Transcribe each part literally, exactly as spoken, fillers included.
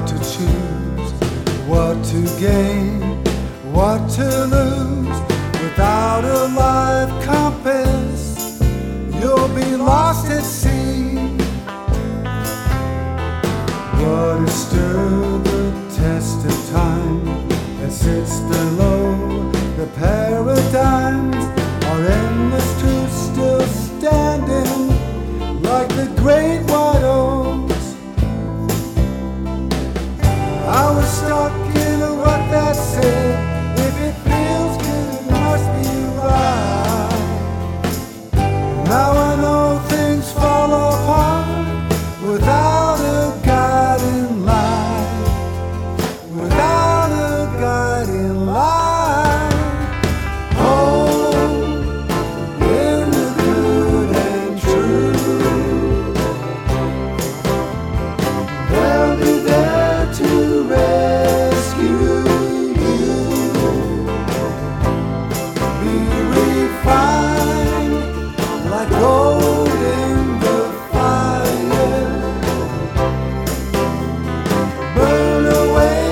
to choose, what to gain, what to lose. Without a life compass, you'll be lost at sea. What has stood the test of time that sits below the paradigms? Are endless truths still standing like the great white oaks? I was stuck in a rut that said, if it feels good, it must be right. Now I know things fall apart without a guiding light, without a guiding light. Hope in the good and true, they'll be there to rescue you. Be refined like gold in the fire, burn away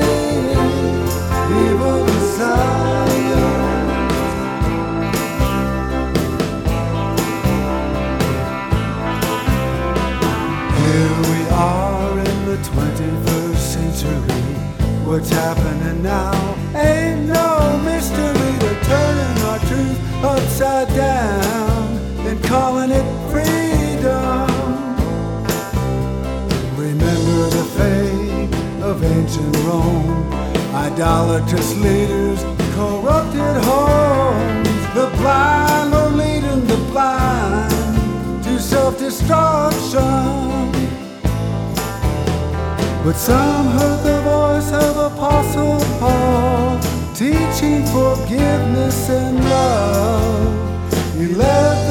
evil desires. Here we are in the twenty-first century. What's happening now ain't no mystery. They're turning our truth upside down and calling it freedom. Remember the fate of ancient Rome, idolatrous leaders, corrupted homes. The blind were leading the blind to self-destruction. But some heard the voice of Apostle Paul, teaching forgiveness and love. He led